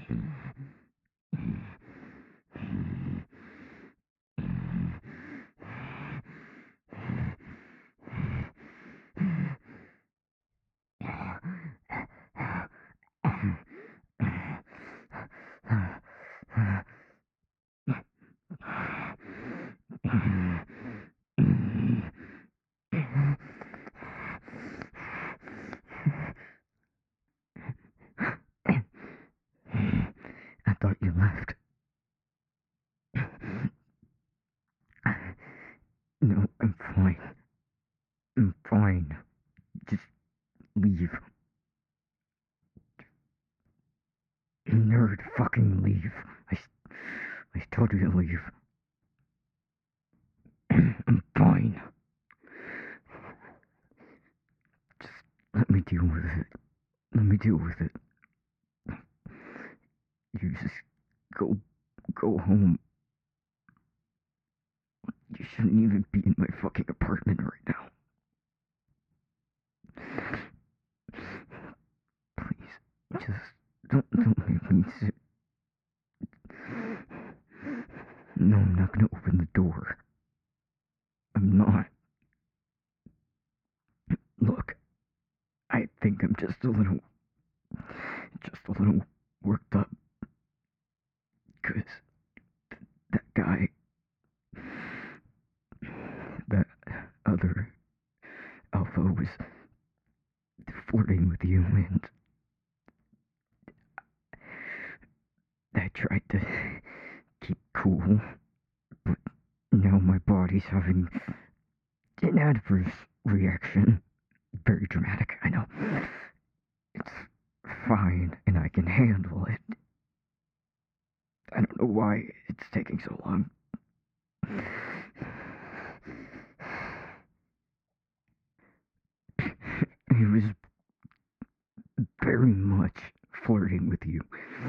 I thought you left. No, I'm fine. I'm fine. Just leave. Nerd, fucking leave. I told you to leave. I'm fine. Just let me deal with it. Let me deal with it. You just go home. You shouldn't even be in my fucking apartment right now. Please, just don't make me sit. No, I'm not gonna open the door. I'm not. Look, I think I'm just a little worked up. 'Cause that guy, that other alpha was flirting with you, and I tried to keep cool, but now my body's having an adverse reaction. Very dramatic, I know. It's fine, and I can handle it. I don't know why it's taking so long. He was very much flirting with you.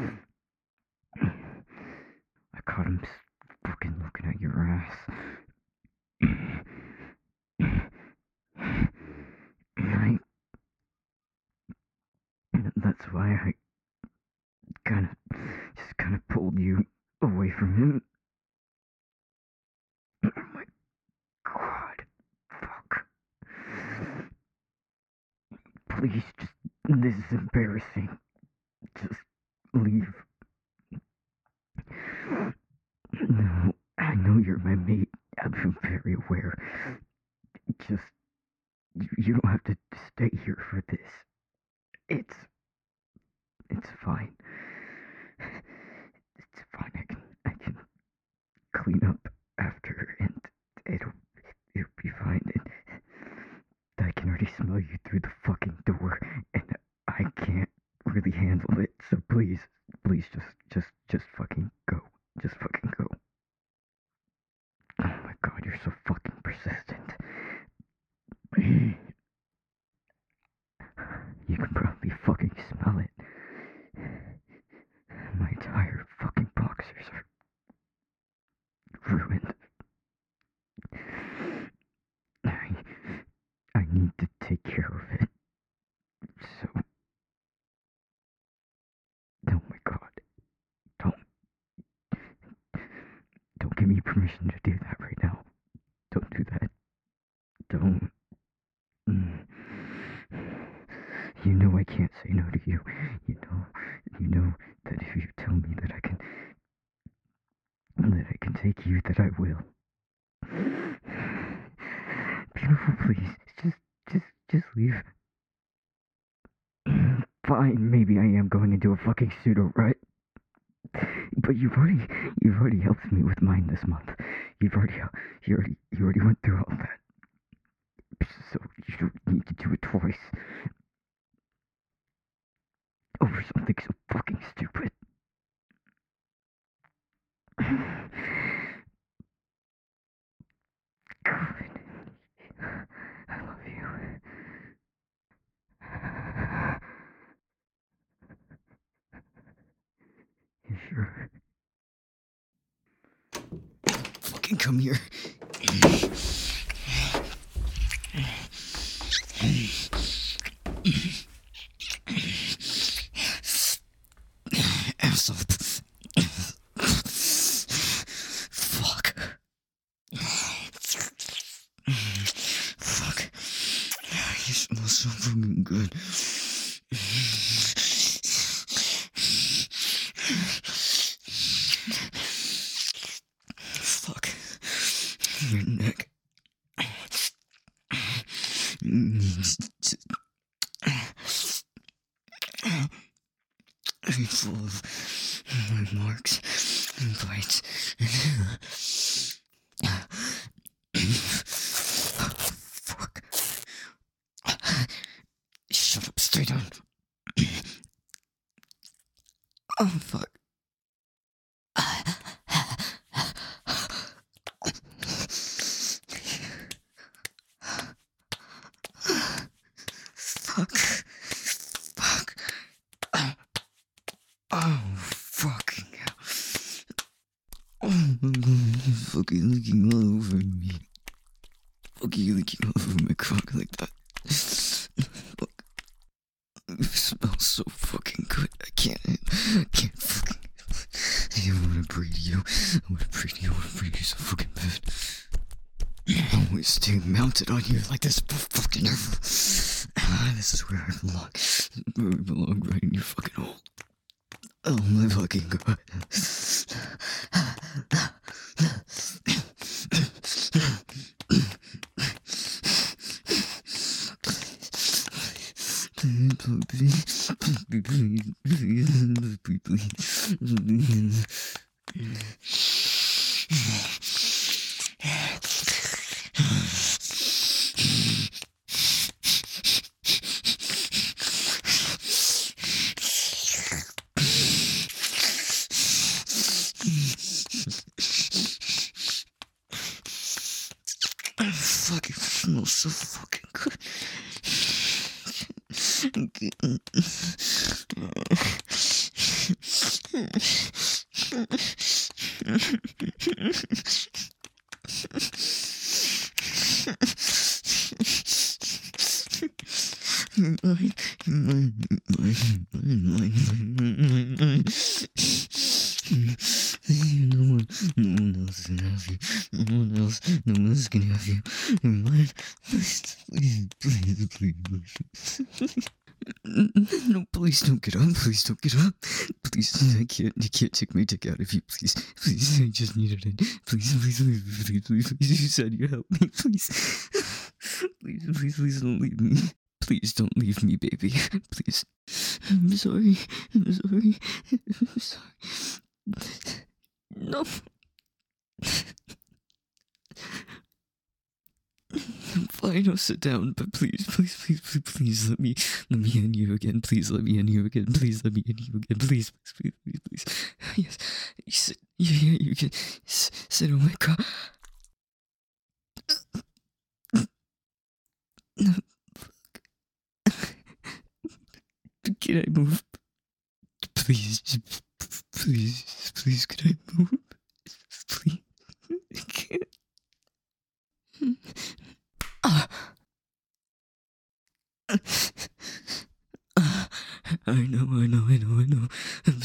I caught him fucking looking at your ass. And that's why I kind of pulled you away from him. Oh my god. Fuck. Please, this is embarrassing. Just leave. No, I know you're my mate. I'm very aware. Just, you don't have to stay here for this. It's fine. It's fine. I can clean up after, and it'll be fine. And I can already smell you through the fucking door, and I can't really handle it. So please, just fucking go. Just fucking go. Oh my god, you're so fucking persistent. You can probably fucking smell it. My entire fucking boxers are ruined. I need to take care of it. So, oh my god, don't give me permission to do that right now. Don't do that. Don't. You know I can't say no to you. You know that if you tell me that I can take you, that I will. Beautiful, please, just leave. Fine, maybe I am going into a fucking pseudo rut. But you've already helped me with mine this month. You already went through all that. So you don't need to do it twice. Over something so fucking stupid. God. I love you. You sure? Fucking come here. asshole. Fuck. Fuck. You smell so fucking good. Fuck. Your neck needs to be full of my marks and bites. Fuck. Shut up, stay down. Oh, fuck. Fuck. Fuck. Oh, fucking hell. Oh my god, you're fucking licking all over me. Fucking licking all over my cock like that. Fuck. You smell so fucking good. I can't fucking. I wanna breathe you. I wanna breathe you so fucking bad. I wanna stay mounted on you like this fucking ever. This is where I belong. Where I belong, right in your fucking hole. Oh my fucking god. Please. Fuck, it smells so fucking good. No one else can have you. No one else can have you. You're mine. Please. No, please don't get up. Please don't get up. Please, you can't take my dick out of you. Please, I just need it in. Please. You said you help me. Please don't leave me. Please don't leave me, baby. Please. I'm sorry. No. I'm fine, I'll sit down, but please let me in you again. Please let me in you again. Please. Yes, you can sit on my car. No, can I move? Please, can I move? Please, I can't. I know. I'm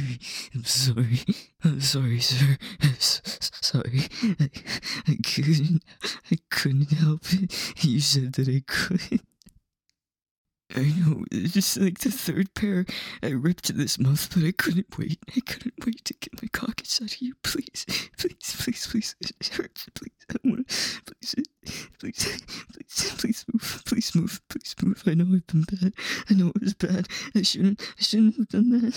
sorry, sir. Sorry. I couldn't help it. You said that I could. I know, it's just like the third pair I ripped this month, but I couldn't wait to get my cock inside of you. Please. It hurts. Please, I wanna, please move. I know I've been bad. I know it was bad. I shouldn't have done that.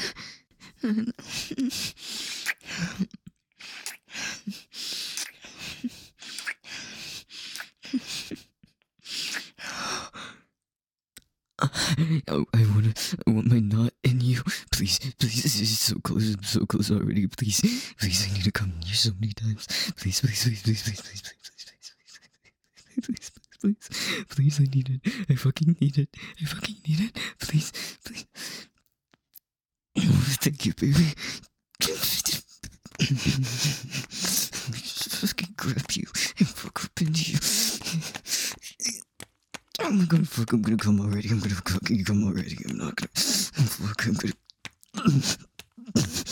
I want my knot in you. Please, this is so close. I'm so close already. Please, I need to come here so many times. Please, I need it. I fucking need it. Please. Oh, thank you, baby. Just fucking grab you and fuck up into you. I'm gonna come already. I'm not gonna fuck. I'm gonna.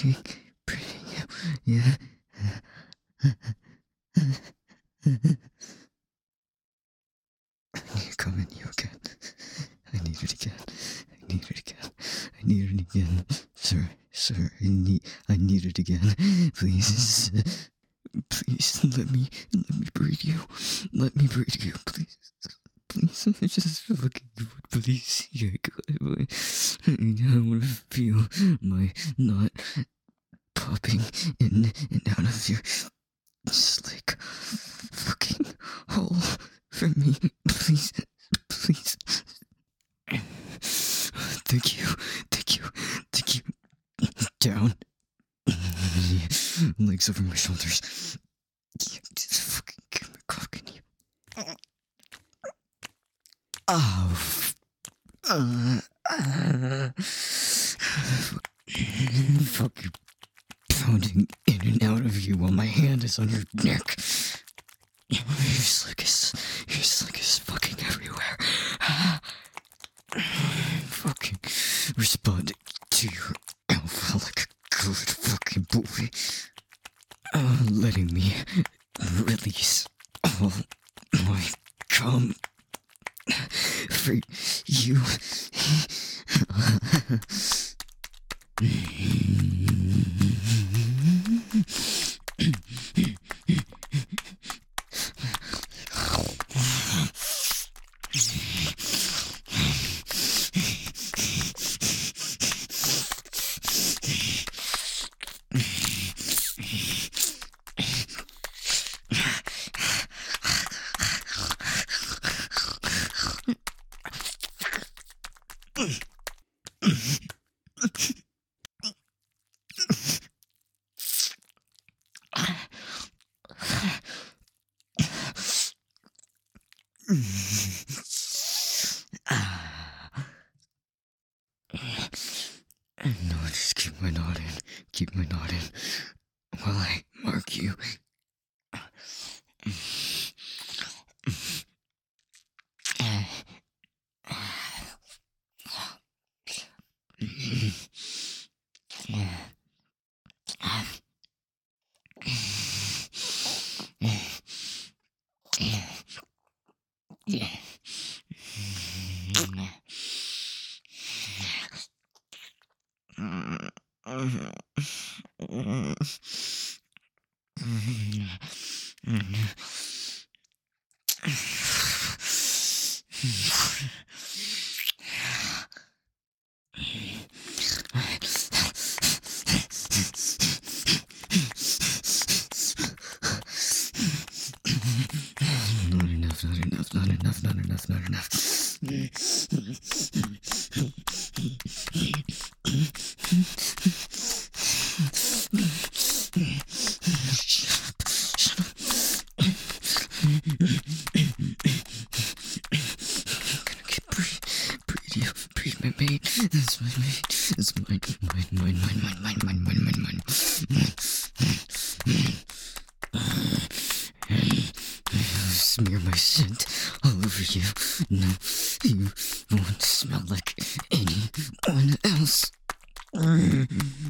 breathing you. Yeah. I need to come in you again. I need it again. I need it again. I need it again. Sir, I need it again. Please. Please let me breathe you. Let me breathe you, please. Please, just fucking please. Yeah, I want to feel my knot popping in and out of your slick fucking hole for me. Please, please. Thank you. Down. Legs over my shoulders. Just fucking give me cock in you. Oh. Fucking pounding in and out of you while my hand is on your neck. You're slick as fucking everywhere. Fucking responding to your alpha like a good fucking boy. Letting me release all my cum for you. No, just keep my knot in while I mark you. Not enough. Shut up. Breathe my mate. That's my mate. It's mine. Smear my scent all over you. No, you won't smell like anyone else. I'm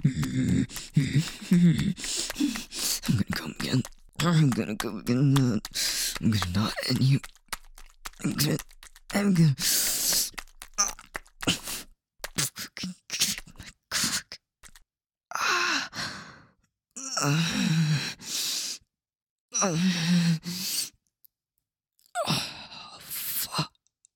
gonna come again. I'm gonna not end you. I'm gonna fucking get my cock. Oh, fuck.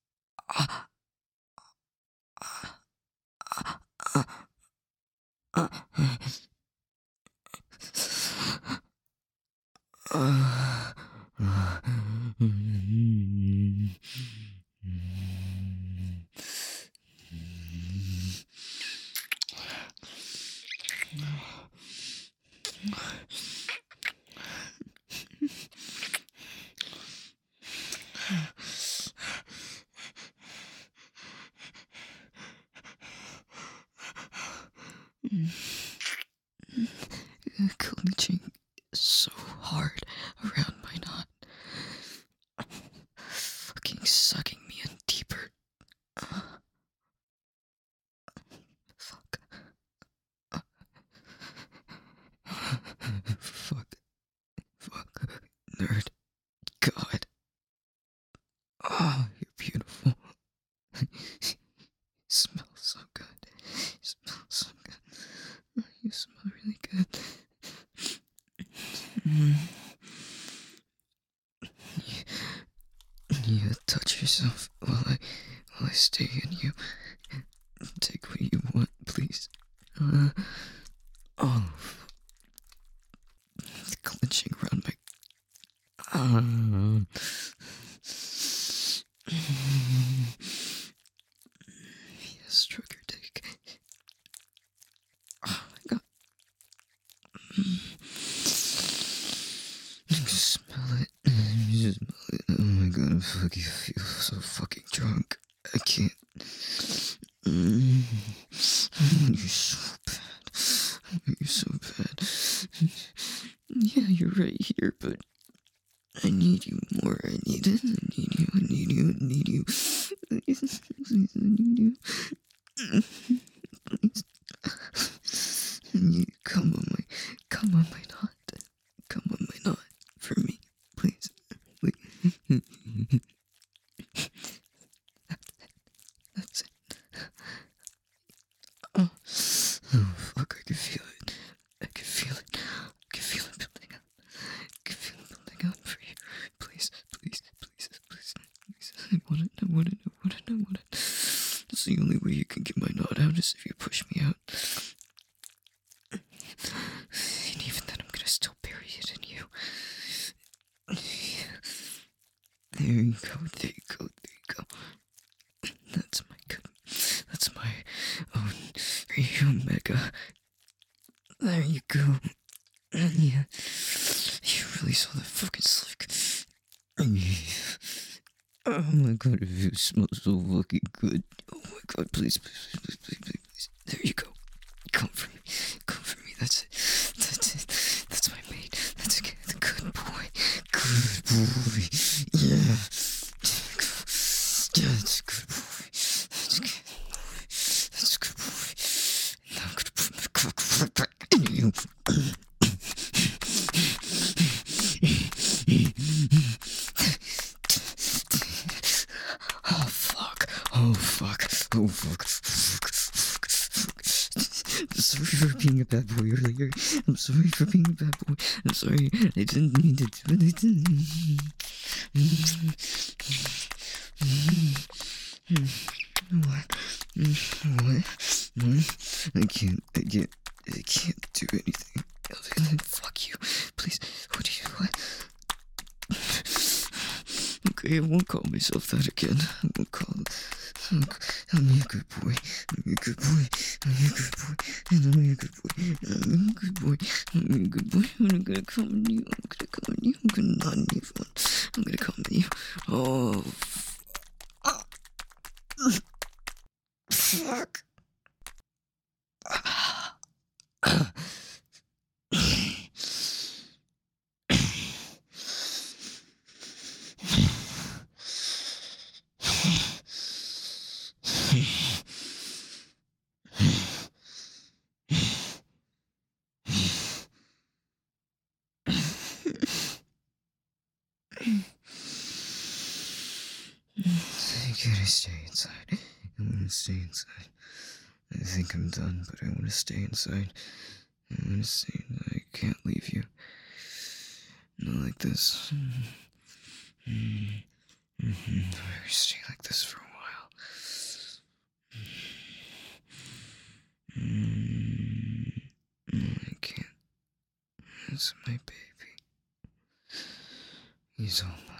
Clenching so hard around my knot, fucking sucking me in deeper. Fuck. God. Oh, you're beautiful. You smell so good. You smell so good. You smell really good. Mm. You touch yourself while I stay in you. Take what you want, please. Oh, it's clenching around my. Yes, stroke your dick. Oh my god. You smell it. You smell it. Oh my god, I feel so fucking drunk. I can't. You're so bad. You're so bad. Yeah, you're right here, but I need you more. I need it. I need you. I need you. I need you. Please, please, I need you. Please. You come on my knot. Come on my knot for me, please. Please. That's it. Oh, fuck, I can feel it. I can feel it. I can feel it building up. I can feel it building up for you. Please, please, please, please, please. I want it, I want it, I want it, I want it. That's the only way you can get my knot out is if you push me out. And even then, I'm gonna still bury it in you. There you go, there you go, there you go. That's my good. That's my own Omega. There you go. Yeah. You really saw that fucking slick. Oh my god, you smell so fucking good. Oh my god, please, please, please, please, please, please. There you go. Come for me. Come for me. That's it. That's it. That's my mate. That's a good boy. Good boy. Yeah. Yeah, that's a good boy. That's a good boy. That's a good boy. Now I'm gonna put my cock right back in you. Oh fuck. Oh fuck. Oh fuck. Fuck. Fuck. Fuck. I'm sorry for being a bad boy earlier. I'm sorry for being a bad boy. I'm sorry. I didn't mean to do it. I didn't. What? What? I can't do anything other than fuck you. Please, what? Okay, I won't call myself that again. I won't call. I'm a good boy. I'm a good boy. I'm a good boy. And I'm a good boy. I'm a good boy. I'm a good boy. I'm gonna come on you. I'm gonna come on you. I'm gonna not on you. I'm gonna come on you. Oh. Fuck. I gotta stay inside. I wanna stay inside. I think I'm done, but I wanna stay inside. I wanna stay inside. I can't leave you. Not like this. We're staying like this for a while. I can't. It's my baby. He's all mine.